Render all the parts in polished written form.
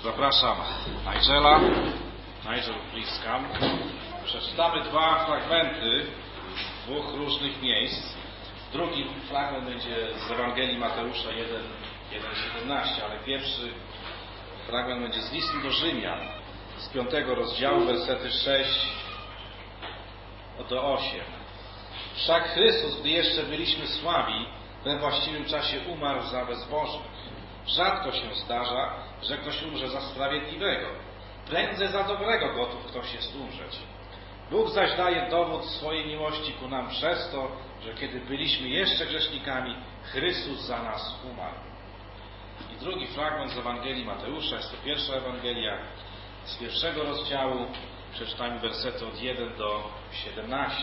Zapraszam Nigel, please come. Przeczytamy dwa fragmenty z dwóch różnych miejsc. Drugi fragment będzie z Ewangelii Mateusza 1:17, ale pierwszy fragment będzie z listu do Rzymian, z 5 rozdziału, wersety 6 do 8. Wszak Chrystus, gdy jeszcze byliśmy słabi, we właściwym czasie umarł za bezbożnych. Rzadko się zdarza, że ktoś umrze za sprawiedliwego. Prędzej za dobrego gotów ktoś jest umrzeć. Bóg zaś daje dowód swojej miłości ku nam przez to, że kiedy byliśmy jeszcze grzesznikami, Chrystus za nas umarł. I drugi fragment z Ewangelii Mateusza, jest to pierwsza Ewangelia z 1 rozdziału. Przeczytajmy wersety od 1 do 17.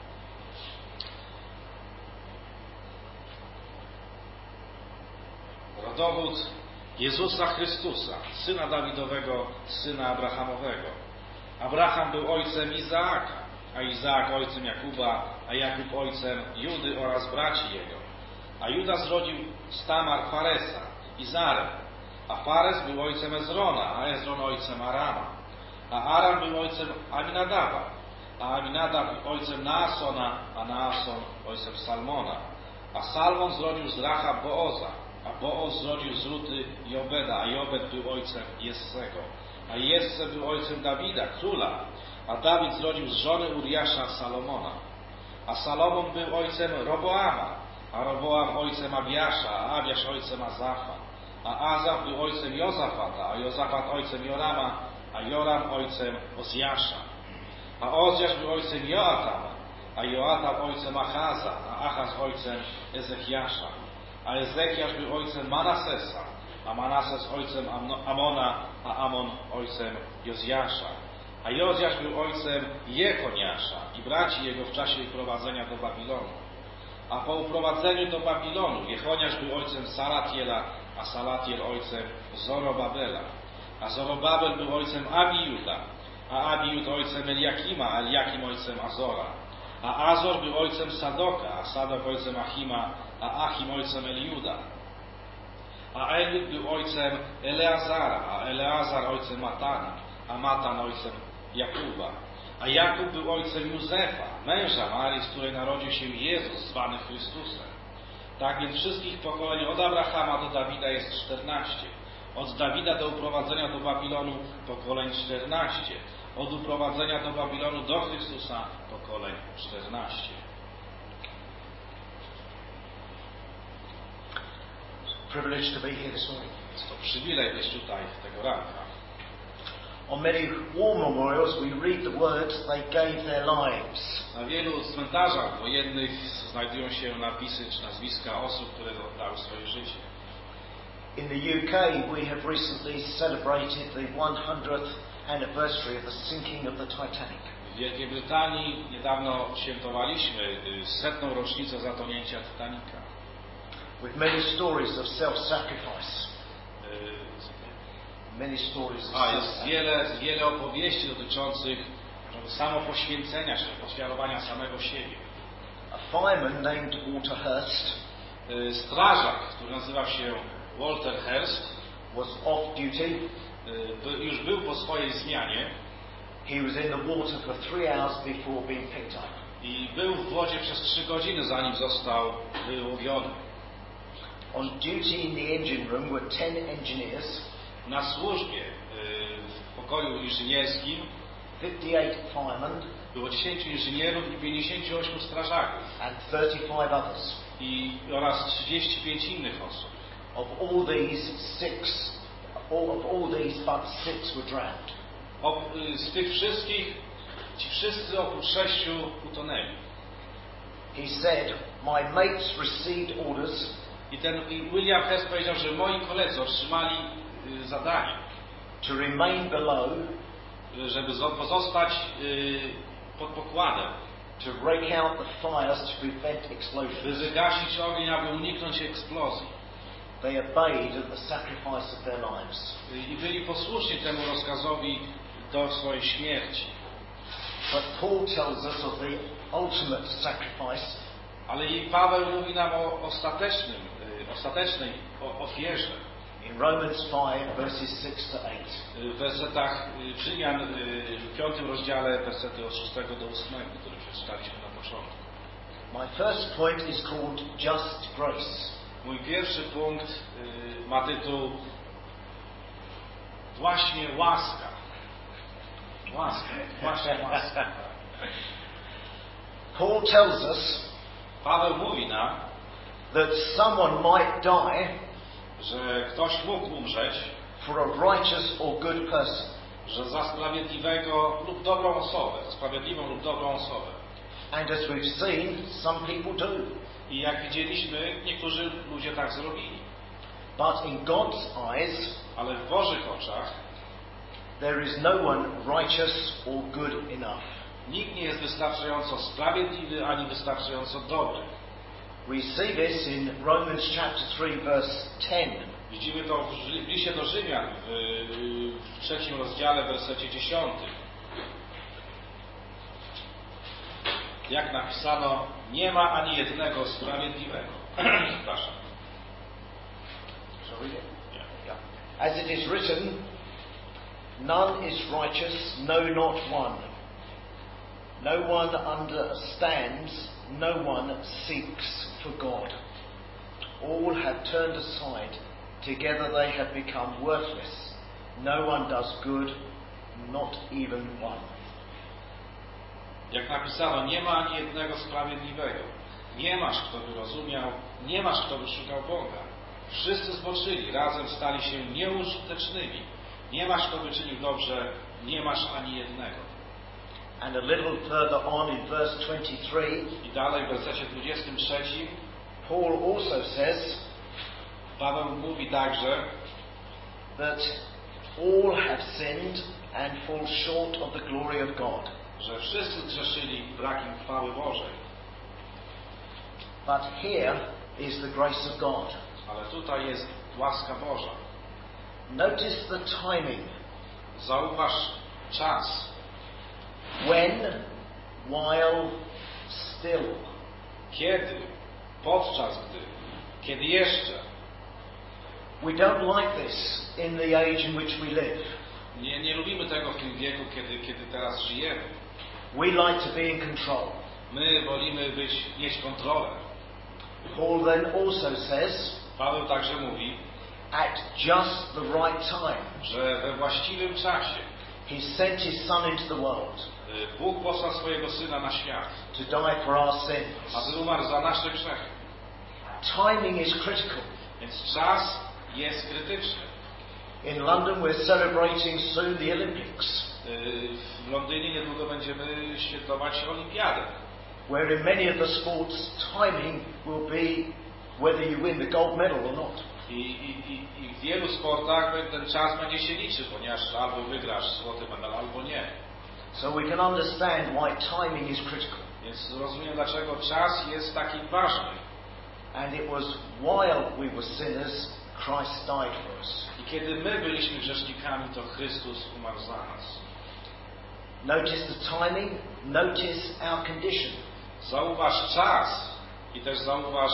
Rodowód Jezusa Chrystusa, syna Dawidowego, syna Abrahamowego. Abraham był ojcem Izaaka, a Izaak ojcem Jakuba, a Jakub ojcem Judy oraz braci jego. A Juda zrodził z Tamar Faresa i Zarę, a Fares był ojcem Ezrona, a Ezron ojcem Arama. A Aram był ojcem Aminadaba, a Aminadab ojcem Naasona, a Naason ojcem Salmona. A Salmon zrodził z Racha Booza, a Booz zrodził z Ruty Jobeda, a Jobed był ojcem Jessego. A Jesse był ojcem Dawida, króla, a Dawid zrodził z żony Uriasza Salomona. A Salomon był ojcem Roboama, a Roboam ojcem Abiasza, a Abiasz ojcem Azafa. A Azaf był ojcem Jozafata, a Jozafat ojcem Jorama, a Joram ojcem Ozjasza. A Ozjasz był ojcem Joatama, a Joatam ojcem Achaza, a Achaz ojcem Ezechiasza. A Ezechiasz był ojcem Manasesa, a Manases ojcem Amona, a Amon ojcem Jozjasza. A Jozjasz był ojcem Jechoniasza i braci jego w czasie uprowadzenia do Babilonu. A po uprowadzeniu do Babilonu Jechoniasz był ojcem Salatiela, a Salatiel ojcem Zorobabela. A Zorobabel był ojcem Abijuda, a Abijud ojcem Eliakima, a Eliakim ojcem Azora. A Azor był ojcem Sadoka, a Sadok ojcem Achima, a Achim ojcem Eliuda. A Eliud był ojcem Eleazara, a Eleazar ojcem Matana, a Matan ojcem Jakuba. A Jakub był ojcem Józefa, męża Marii, z której narodził się Jezus, zwany Chrystusem. Tak więc wszystkich pokoleń od Abrahama do Dawida jest 14. Od Dawida do uprowadzenia do Babilonu pokoleń 14. Od uprowadzenia do Babilonu do Chrystusa pokoleń 14. Privileged to be here this morning. Jest to przywilej być tutaj tego ranka. On many war memorials we read the words they gave their lives. Na wielu cmentarzach wojennych znajdują się napisy czy nazwiska osób, które oddały swoje życie. In the UK we have recently celebrated the 100th anniversary of the sinking of the Titanic. W Wielkiej Brytanii niedawno świętowaliśmy 100. rocznicę zatonięcia Titanica. With many stories of self-sacrifice. Many stories of Jest wiele opowieści dotyczących samopoświęcenia się, ofiarowania samego siebie. A fireman named Walter Hurst, strażak, który nazywa się Walter Hurst, was off duty. Już był po swojej zmianie. He was in the water for 3 hours before being picked up. I był w wodzie przez 3 godziny, zanim został wyłowiony. On duty in the engine room were 10 engineers. Na służbie w pokoju inżynierskim 58 firemen było 10 inżynierów i 58 strażaków and 35 others. Oraz 35 innych osób. Of all these but 6 were drowned. Z tych wszystkich, ci wszyscy oprócz 6 utonęli. He said, my mates received orders. I William Hess powiedział, że moi koledzy otrzymali zadanie to remain below, żeby pozostać pod pokładem, to rake out the fires to prevent explosions. By wygasić ogień, aby uniknąć eksplozji. They obeyed at the sacrifice of their lives. I byli posłuszni temu rozkazowi do swojej śmierci. But Paul tells us of the ultimate sacrifice. Ale i Paweł mówi nam o ostatecznej ofierze. In Romans 5, verses 6 to 8. W wersetach Rzymian w 5 rozdziale, wersety od 6 do 8, które przeczytaliśmy na początku. My first point is called Just Grace. Mój pierwszy punkt ma tytuł właśnie łaska. Łaska, właśnie łaska. Paul tells us Paweł mówi nam, that someone might die że ktoś mógł umrzeć, for a righteous or good person. że za sprawiedliwego lub dobrą osobę, za sprawiedliwą lub dobrą osobę. And as we've seen, some people do. I jak widzieliśmy, niektórzy ludzie tak zrobili. But in God's eyes, Ale w Bożych oczach there is no one righteous or good enough. nikt nie jest wystarczająco sprawiedliwy, ani wystarczająco dobry. We see this in Romans chapter 3, verse 10. Widzimy to w liście do Rzymian w 3 rozdziale, w wersecie 10. Jak napisano, nie ma ani jednego sprawiedliwego. Przepraszam. Shall we read it? Yeah. As it is written, none is righteous, no not one. No one understands, no one seeks for God. All have turned aside, together they have become worthless. No one does good, not even one. Jak napisano, nie ma ani jednego sprawiedliwego. Nie masz, kto by rozumiał, nie masz, kto by szukał Boga. Wszyscy zboczyli, razem stali się nieużytecznymi. Nie masz, kto by czynił dobrze, nie masz ani jednego. And a little further on in verse 23, I dalej w wersecie 23 Paul also says Paweł mówi także, that all have sinned and fall short of the glory of God. że wszyscy zgrzeszyli brakiem chwały Bożej. But here is the grace of God. Ale tutaj jest łaska Boża. Notice the timing. Zauważ czas. When, while, still. Kiedy? Podczas gdy. Kiedy jeszcze? We don't like this in the age in which we live. Nie lubimy tego w tym wieku, kiedy teraz żyjemy. We like to be in control. My wolimy mieć kontrolę. Paul then also says, Paweł także mówi, at just the right time, że we właściwym czasie he sent his son into the world Bóg posłał swojego Syna na świat, to die for our sins. aby umarł za nasze grzechy. Timing is critical. Więc czas jest krytyczny. In London we're celebrating soon the Olympics, W Londynie niedługo będziemy świętować Olimpiadę, where in many of the sports timing will be whether you win the gold medal or not. I w wielu sportach ten czas będzie się liczył, ponieważ albo wygrasz złoty medal, albo nie. So we can understand why timing is critical. Więc rozumiem, dlaczego czas jest taki ważny. And it was while we were sinners, Christ died for us. I kiedy my byliśmy grzesznikami, to Chrystus umarł za nas. Notice the timing, notice our condition. Zauważ czas i też zauważ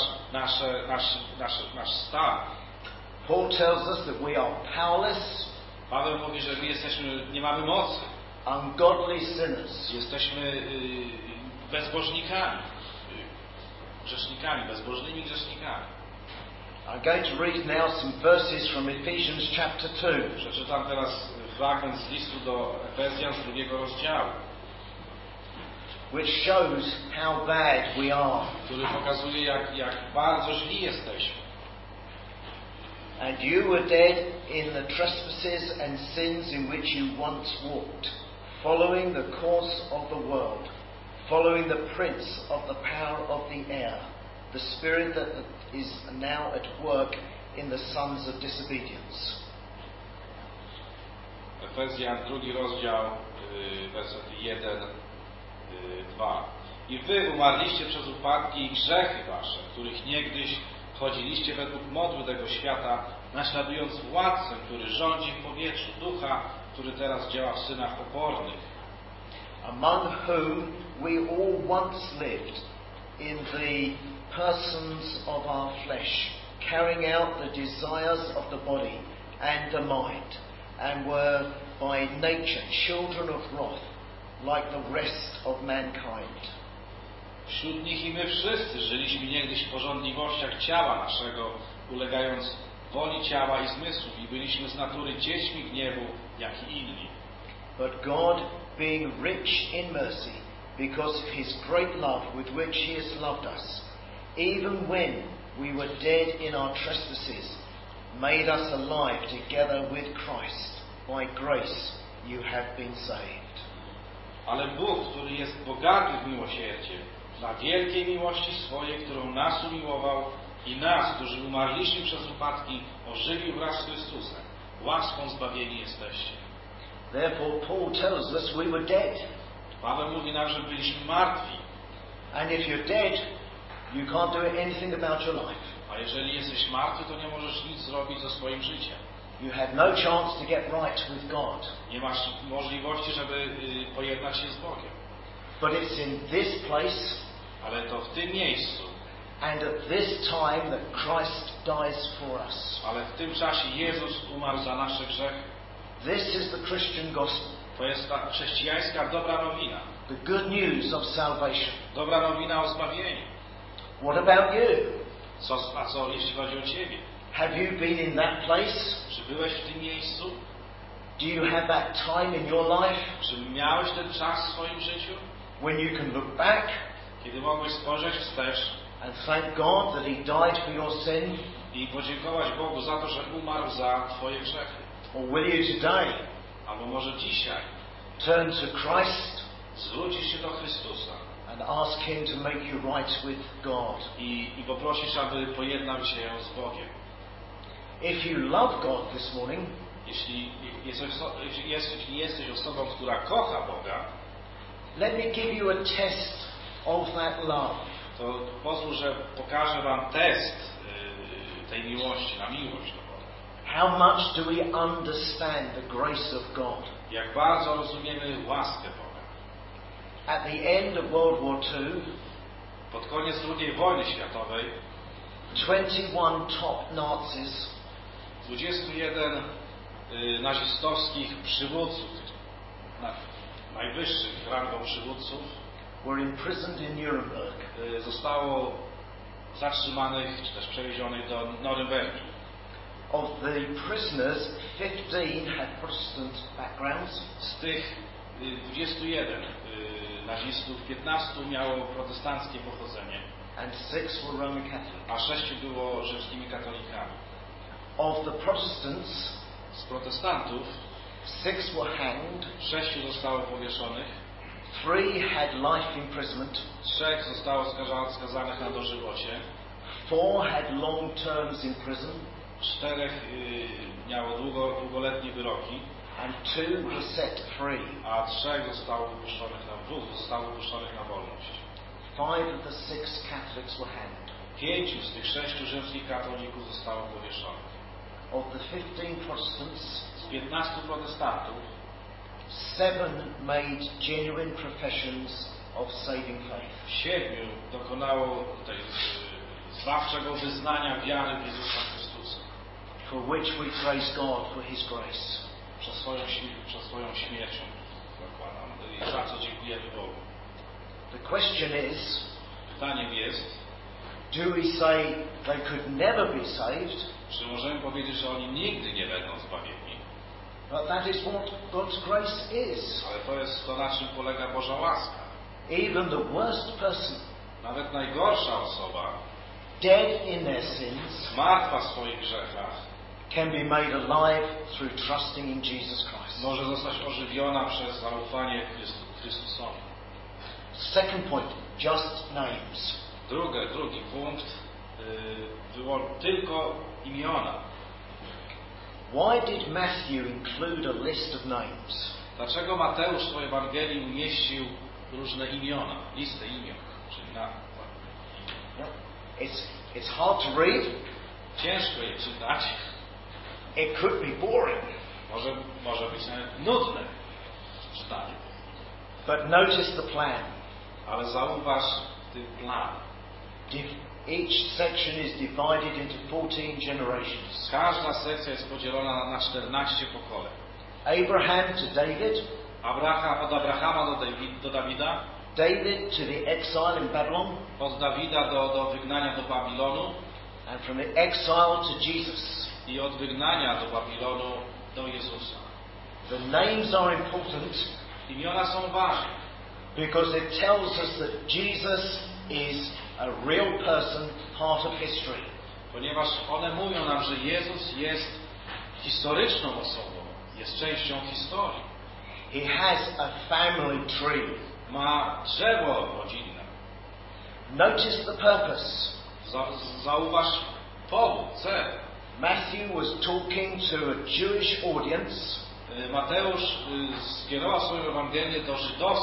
nasz stan. Paul tells us that we are powerless, Paweł mówi, że my nie mamy mocy. ungodly sinners. Jesteśmy bezbożnikami. Grzesznikami, bezbożnymi grzesznikami. I'm going to read now some verses from Ephesians chapter 2. Przeczytam teraz fragment z listu do Efezjan z 2 rozdziału, which shows how bad we are. który pokazuje, jak bardzo źli jesteśmy. And you were dead in the trespasses and sins in which you once walked, following the course of the world, following the prince of the power of the air, the spirit that is now at work in the sons of disobedience. Efezjan, 2 rozdział, werset 1, 2. I wy umarliście przez upadki i grzechy wasze, których niegdyś chodziliście według modły tego świata, naśladując władcę, który rządzi w powietrzu, ducha, który teraz działa w synach opornych. Among whom we all once lived in the persons of our flesh, carrying out the desires of the body and the mind, and were by nature children of wrath, like the rest of mankind. Wśród nich i my wszyscy żyliśmy niegdyś w pożądliwościach ciała naszego, ulegając woli ciała i zmysłów i byliśmy z natury dziećmi gniewu, jak i inni. But God, being rich in mercy, because of his great love with which he has loved us, even when we were dead in our trespasses, made us alive together with Christ. By grace you have been saved. Ale Bóg, który jest bogaty w miłosierdzie, dla wielkiej miłości swojej, którą nas umiłował i nas, którzy umarliśmy przez upadki, ożywił wraz z Chrystusem. Łaską zbawieni jesteście. Therefore Paul tells us we were dead. Paweł mówi nam, że byliśmy martwi. And if you're dead, you can't do anything about your life. A jeżeli jesteś martwy, to nie możesz nic zrobić ze swoim życiem. You have no chance to get right with God. Nie masz możliwości, żeby pojednać się z Bogiem. But it's in this place Ale to w tym miejscu, and at this time that Christ dies for us. ale w tym czasie Jezus umarł za nasze grzechy. This is the Christian gospel. To jest ta chrześcijańska dobra nowina. The good news of salvation. Dobra nowina o zbawieniu. What about you? A co jeśli chodzi o Ciebie? Have you been in that place? Czy byłeś w tym miejscu? Do you have that time in your life Czy miałeś ten czas w swoim życiu? when you can look back Kiedy mogłeś spojrzeć wstecz and thank God that he died for your sin? i podziękować Bogu za to, że umarł za Twoje grzechy. Or will you today Albo może dzisiaj turn to Christ zwrócisz się do Chrystusa and ask him to make you right with God? i poprosisz, aby pojednał Cię z Bogiem. If you love God this morning, Jeśli jesteś osobą, która kocha Boga, let me give you a test of that love. to pozwól, że pokażę Wam test tej miłości, na miłość do Boga. How much do we understand the grace of God? Jak bardzo rozumiemy łaskę Boga. At the end of World War II, Pod koniec II wojny światowej 21 top Nazis 21 nazistowskich przywódców, najwyższych rangą przywódców, were imprisoned in Nuremberg. Zostało zatrzymanych czy też przewiezionych do Norymbergi. Of the prisoners, 15 had Protestant backgrounds, Z tych 21 nazistów 15 miało protestanckie pochodzenie, and 6 were Roman Catholic. a 6 było rzymskimi katolikami. Of the Protestants, Z protestantów 6 were hanged, 6 zostało powieszonych, 3 had life imprisonment, 3 zostało skazanych na dożywocie, 4 had long terms in prison, 4 miało długoletnie wyroki, and 2 were set free. a 2 zostało wypuszczonych na wolność. 5 of the 6 Catholics were hanged. 5 z tych 6 rzymskich katolików zostało powieszonych. Of the 15 Protestants, Z 15 protestantów 7 made genuine professions of saving faith. 7 dokonało tej zbawczego wyznania wiary w Jezusa Chrystusa. For which we praise God for his grace. Przez swoją śmiercią zakładam. I za co dziękujemy Bogu. The question is, Pytaniem jest, do we say they could never be saved? czy możemy powiedzieć, że oni nigdy nie będą zbawieni? But that is what God's grace is. Ale to jest to, na czym polega Boża łaska. Even the worst person, Nawet najgorsza osoba, dead in their sins, martwa w swoich grzechach, can be made alive through trusting in Jesus Christ. może zostać ożywiona przez zaufanie Chrystusowi. Second point, just names. Drugi punkt, tylko imiona. Why did Matthew include a list of names? Dlaczego Mateusz w swojej Ewangelii umieścił różne imiona, listę imion, czyli It's hard to read. ciężko je czytać, It could be boring. może być nawet nudne czytanie. But notice the plan. Ale zauważ ten plan. Each section is divided into 14 generations. Każda sekcja jest podzielona na 14 pokoleń. Abraham to David. Od Abrahama do Dawida. David to the exile in Babylon. Od Dawida do wygnania do Babilonu. And from the exile to Jesus. I od wygnania do Babilonu do Jezusa. The names are important. Imiona są ważne. Because it tells us that Jesus is a real person, part of history. Ponieważ one mówią nam, że Jezus jest historyczną osobą, jest częścią historii. He has a family tree. Ma drzewo rodzinne. Notice the purpose. Zauważ powód, cel. Matthew was talking to a Jewish audience. Mateusz skierował swoją Ewangelię do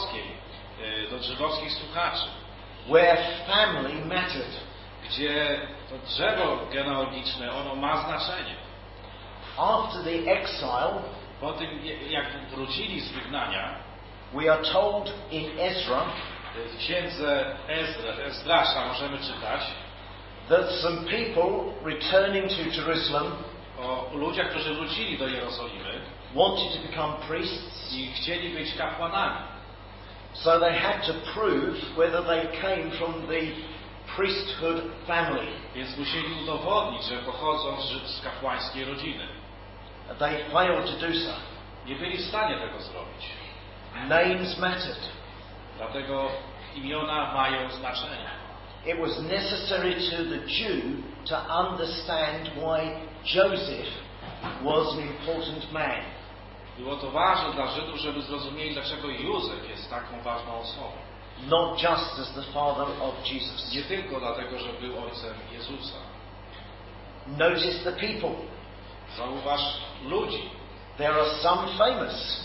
żydowskich słuchaczy. Where family mattered. Gdzie to drzewo genealogiczne, ono ma znaczenie. After the exile, po tym jak wrócili z wygnania, we are told in Ezra, w księdze Ezdrasza możemy czytać, that some people returning to Jerusalem o ludziach, którzy wrócili do Jerozolimy, wanted to become priests, i chcieli być kapłanami. So they had to prove whether they came from the priesthood family. Więc musieli udowodnić, że pochodzą z kapłańskiej rodziny. They failed to do so. Nie byli w stanie tego zrobić. Names mattered. Dlatego imiona mają znaczenie. It was necessary to the Jew to understand why Joseph was an important man. Było to ważne dla Żydów, żeby zrozumieli, dlaczego Józef jest taką ważną osobą. Not just as the father of Jesus. Nie tylko dlatego, że był ojcem Jezusa. Notice the people. Zauważ ludzi. There are some famous.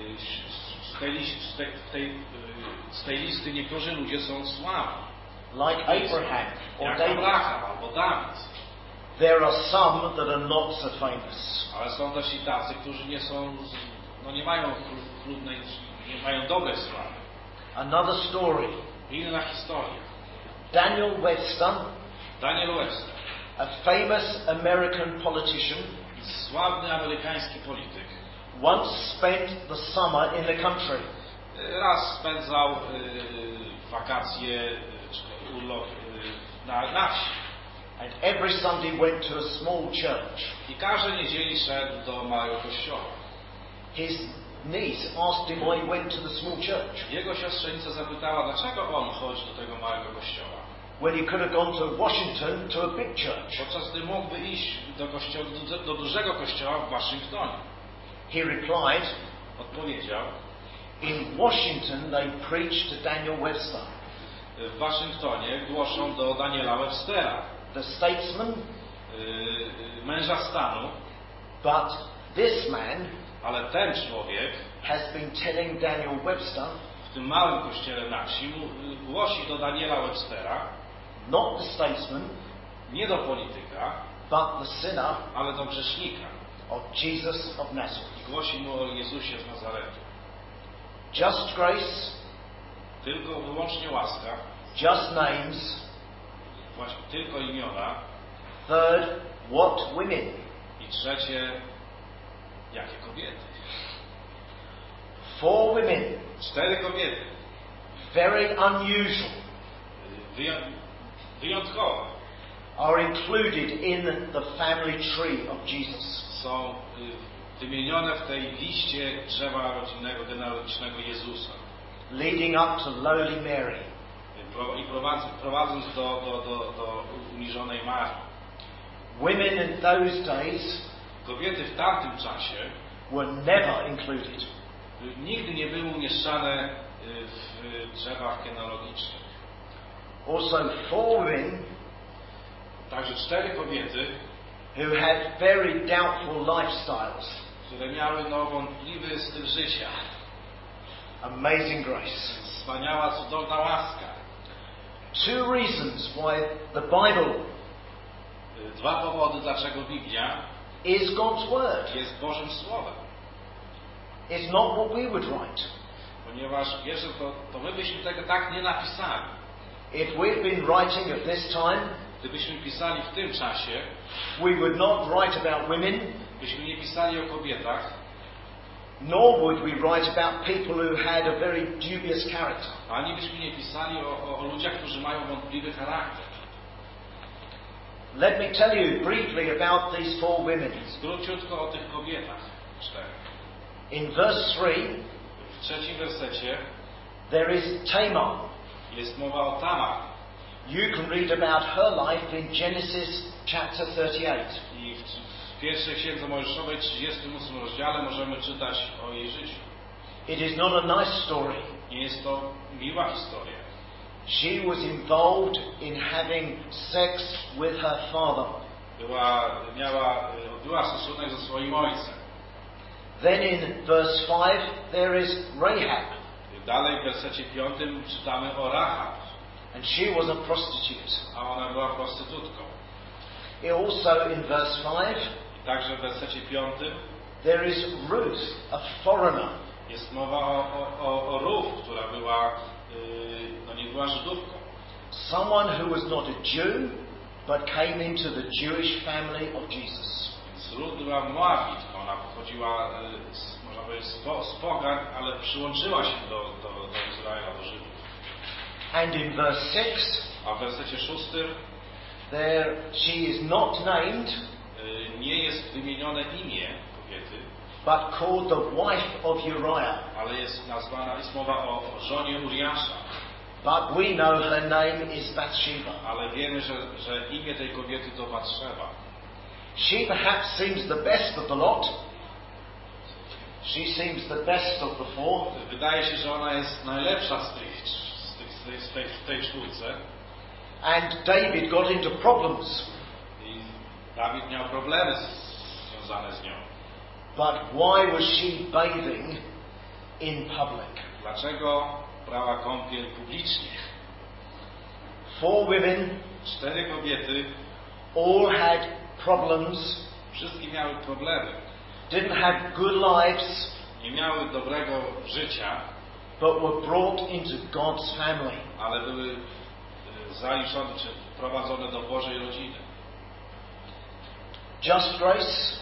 Z tej listy niektórzy ludzie są sławni. Like Abraham or jak David. Abraham albo Dawid. There are some that are not so famous. Ale są też i tacy, którzy nie mają dobrej sławy. Another story. Inna historia. Daniel Webster, a famous American politician, sławny amerykański polityk, once spent the summer in the country. Raz spędzał wakacje, urlop na wsi. And every Sunday went to a small church. I każdej niedzieli szedł do małego kościoła. His niece asked him why he went to the small church. Jego siostrzenica zapytała, dlaczego on chodzi do tego małego kościoła. When he could have gone to Washington to a big church. Podczas gdy mógłby iść do dużego kościoła w Waszyngtonie. He replied, odpowiedział, in Washington they preach to Daniel Webster. W Waszyngtonie głoszą do Daniela Webstera. The statesman, męża stanu, but this man, ale ten człowiek, has been telling Daniel Webster, w tym małym kościele na wsi, głosi do Daniela Webstera, not the statesman, nie do polityka, but the sinner, ale do grzesznika, of Jesus of Nazareth. I głosi mu o Jezusie z Nazaretu. Just grace, tylko wyłącznie łaska, just names, właśnie tylko imiona. Third, what women? I trzecie, jakie kobiety? 4 women. 4 kobiety. Very unusual. Wyjątkowe. Are included in the family tree of Jesus. Są wymienione w tej liście drzewa rodzinnego, genealogicznego Jezusa. Leading up to lowly Mary. I prowadząc do uniżonej Marii. Women in those days kobiety w tamtym czasie were never included. Nigdy nie były umieszczane w drzewach genealogicznych. Also 4 women, także 4 kobiety, who had very doubtful lifestyles, które miały wątpliwy styl życia. Amazing grace. Wspaniała, cudowna łaska. 2 reasons why the Bible 2 powody, dlaczego Biblia is God's word. Jest Bożym Słowem. It's not what we would write. Ponieważ wiesz, to my byśmy tego tak nie napisali. If we'd been writing at this time, Gdybyśmy pisali w tym czasie, we would not write about women, byśmy nie pisali o kobietach, nor would we write about people who had a very dubious character. ani byśmy nie pisali o ludziach, którzy mają wątpliwy charakter. Let me tell you briefly about these 4 women. Króciutko o tych kobietach. 4. In verse 3, W 3 wersecie there is Tamar. jest mowa o Tamar. You can read about her life in Genesis chapter 38. I w pierwszej księdze Mojżeszowej, 38 rozdziale, możemy czytać o jej życiu. It is not a nice story. Nie jest to miła historia. She was involved in having sex with her father. Odbyła stosunek ze swoim ojcem. Then in verse 5 there is Rahab. Dalej w wersecie 5 czytamy o Rahab. And she was a prostitute. A ona była prostytutką. Also in verse 5 I także w wersecie 5 there is Ruth, a foreigner. jest mowa o Ruth, która była, nie była Żydówką. Someone who was not a Jew, but came into the Jewish family of Jesus. Więc Ruth była Moabitką. Ona pochodziła, można powiedzieć, z pogan, ale przyłączyła się do Izraela, do Żydów. And in verse 6, A w wersecie 6 there she is not named, nie jest wymienione imię kobiety, but called the wife of Uriah. ale jest mowa o żonie Uriasza. But we know her name is Bathsheba. Ale wiemy, że imię tej kobiety to Batszeba. She perhaps seems the best of the lot. She seems the best of the 4. Wydaje się, że ona jest najlepsza w tej czwórce. And David got into problems. I Dawid miał problemy związane z nią. But why was she bathing in public? Dlaczego brała kąpiel publicznie? 4 women, 4 kobiety, all had problems, wszystkie miały problemy. didn't have good lives, Nie miały dobrego życia, but were brought into God's family. ale były zaliczone czy wprowadzone do Bożej rodziny. Just grace,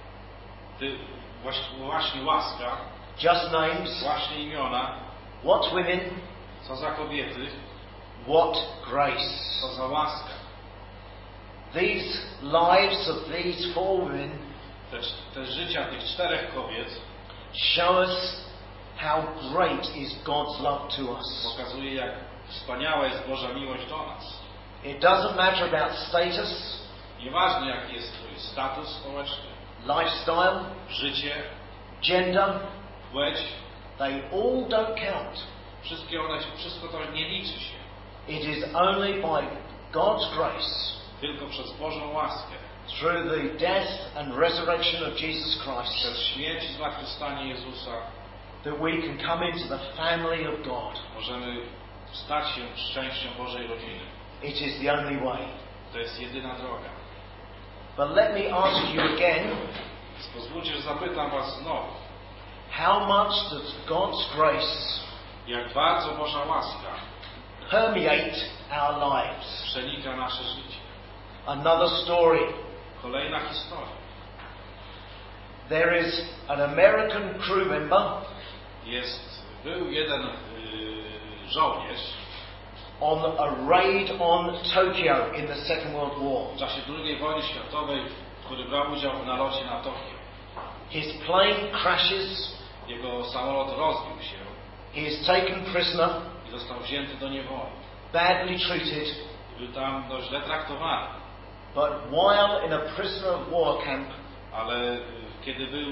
Właśnie łaska, just names. właśnie imiona. What women, Co za kobiety, what grace. co za łaska. These lives of these 4 women Te życia tych 4 kobiet show us how great is God's love to us. pokazuje, jak wspaniała jest Boża miłość do nas. It doesn't matter about status, Nieważne, jaki jest twój status społeczny, lifestyle, życie, gender, płeć, they all don't count. wszystko to nie liczy się. It is only by God's grace, Tylko przez Bożą łaskę, through the death and resurrection of Jesus Christ, przez śmierć i zmartwychwstanie Jezusa, that we can come into the family of God. możemy stać się częścią Bożej rodziny. It is the only way. To jest jedyna droga. But let me ask you again, Więc pozwólcie, że zapytam was znowu. how much does God's grace Jak bardzo Boża łaska permeate our lives? przenika nasze życie. Another story. Kolejna historia. There is an American crew member Był jeden żołnierz on a raid on Tokyo in the Second World War. w czasie II wojny światowej, który brał udział w nalocie na Tokio. His plane crashes. Jego samolot rozbił się He is taken prisoner, i został wzięty do niewoli. badly treated. Był tam dość źle traktowany, But while in a prisoner of war camp, ale kiedy był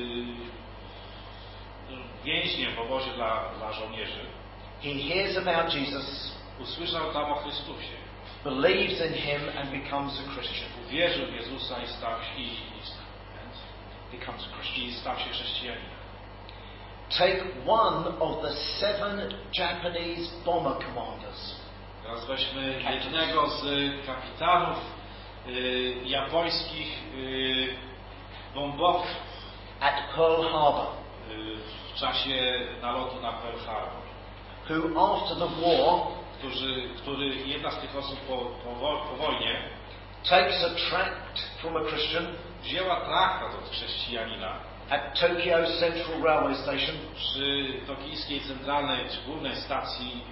więźniem w obozie dla żołnierzy, he hears about Jesus, usłyszał tam o Chrystusie. believes in him and becomes a Christian. Uwierzył w Jezusa i stał się chrześcijaninem. Take one of the 7 Japanese bomber commanders. Teraz weźmy jednego z kapitanów japońskich bombowców At Pearl Harbor, w czasie nalotu na Pearl Harbor, who after the war który jedna z tych osób po wojnie takes a tract from a Christian wzięła traktat od chrześcijanina at Tokyo Central Railway Station przy tokijskiej centralnej czy głównej stacji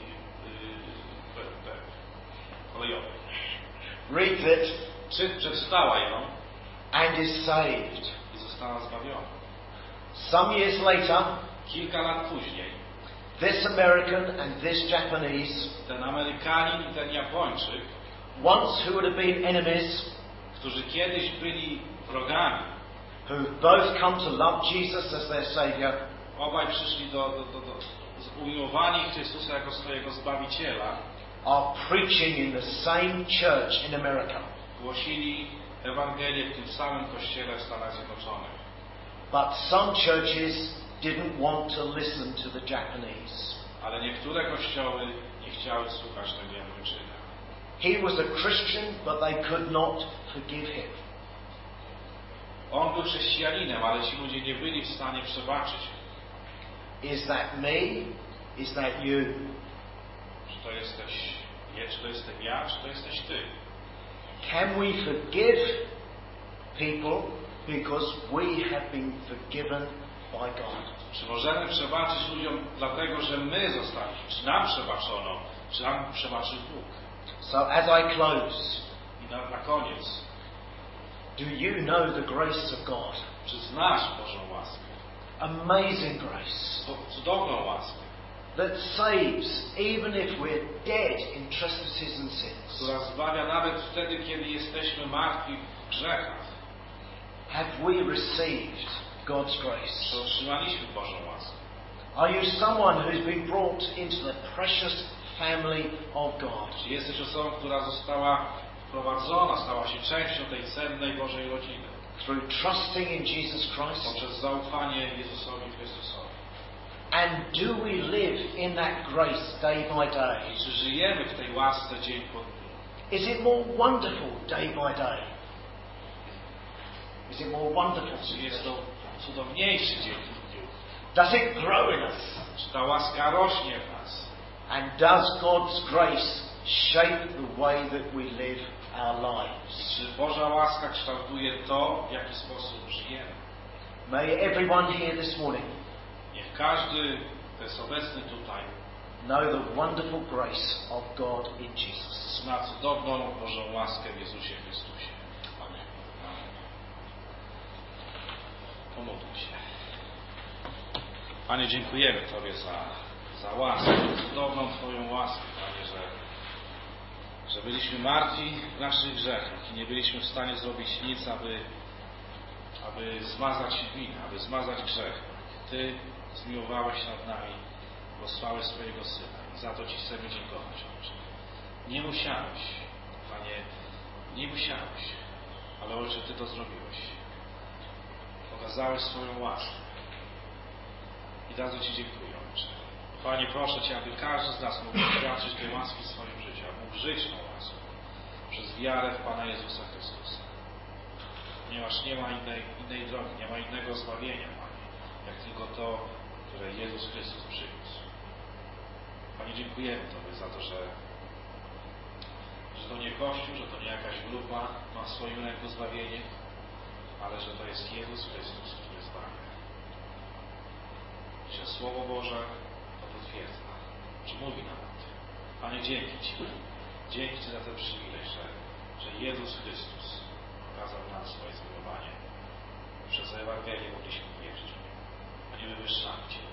kolejowej. reads it Przeczytała ją and is saved. i została zbawiona. Some years later, Kilka lat później this American and this Japanese, ten Amerykanin i ten Japończyk, once who would have been enemies, którzy kiedyś byli wrogami, who both come to love Jesus as their Saviour, obaj przyszli umiłowani Chrystusa jako swojego Zbawiciela, are preaching in the same church in America. głosili Ewangelię w tym samym kościele w Stanach Zjednoczonych. But some churches didn't want to listen to the Japanese. Ale niektóre kościoły nie chciały słuchać tego Japończyka. He was a Christian, but they could not forgive him. On był chrześcijaninem, ale ci ludzie nie byli w stanie przebaczyć. Is that me? Is that you? Czy to jestem ja, czy to jesteś ty? Can we forgive people because we have been forgiven by God? Czy możemy przebaczyć ludziom dlatego, że my zostaliśmy, czy nam przebaczono, czy nam przebaczył Bóg? So as I close, I na koniec, do you know the grace of God? czy znasz Bożą łaskę? Amazing grace Cudowną łaskę, that saves even if we're dead in trespasses and sins. która zbawia nawet wtedy, kiedy jesteśmy martwi w grzechach. Have we received God's grace? Czy otrzymaliśmy Bożą łaskę? Are you someone who's been brought into the precious family of God? Czy jesteś osobą, która została wprowadzona, stała się częścią tej cennej Bożej rodziny? Through trusting in Jesus Christ? Poprzez zaufanie Jezusowi Chrystusowi. And do we live in that grace day by day? I czy żyjemy w tej łasce dzień po dniu? Is it more wonderful day by day? Is it more wonderful? Czy jest to cudowniejszy dzień po dniu? Does it grow in us? Czy ta łaska rośnie w nas? And does God's grace shape the way that we live our lives? Czy Boża łaska kształtuje to, w jaki sposób żyjemy? May everyone here this morning Niech każdy, kto jest obecny tutaj, know the wonderful grace of God in Jesus. zna cudowną Bożą łaskę w Jezusie Chrystusie. Amen. Amen. Pomódlmy się. Panie, dziękujemy Tobie za łaskę, cudowną Twoją łaskę, Panie, że byliśmy martwi w naszych grzechach i nie byliśmy w stanie zrobić nic, aby zmazać winę, aby zmazać grzech. Ty zmiłowałeś nad nami, posłałeś swojego Syna i za to Ci chcemy dziękować, Ojcze. Nie musiałeś, Panie, nie musiałeś, ale Ojcze, Ty to zrobiłeś. Okazałeś swoją łaskę i za to Ci dziękuję, Ojcze. Panie, proszę Cię, aby każdy z nas mógł doświadczyć tej łaski w swoim życiu, aby mógł żyć tą łaską przez wiarę w Pana Jezusa Chrystusa. Ponieważ nie ma innej drogi, nie ma innego zbawienia, Panie, jak tylko to, które Jezus Chrystus przyniósł. Panie, dziękujemy Tobie za to, że to nie Kościół, że to nie jakaś grupa ma w swoim ręku zbawienie, ale że to jest Jezus Chrystus, który zbawia. I że Słowo Boże to potwierdza, że mówi nam o tym. Panie, dzięki Ci. Dzięki Ci za ten przywilej, że Jezus Chrystus okazał nam swoje zmiłowanie. Przez Ewangelię mogliśmy wierzyć. Panie, wywyższamy Cię.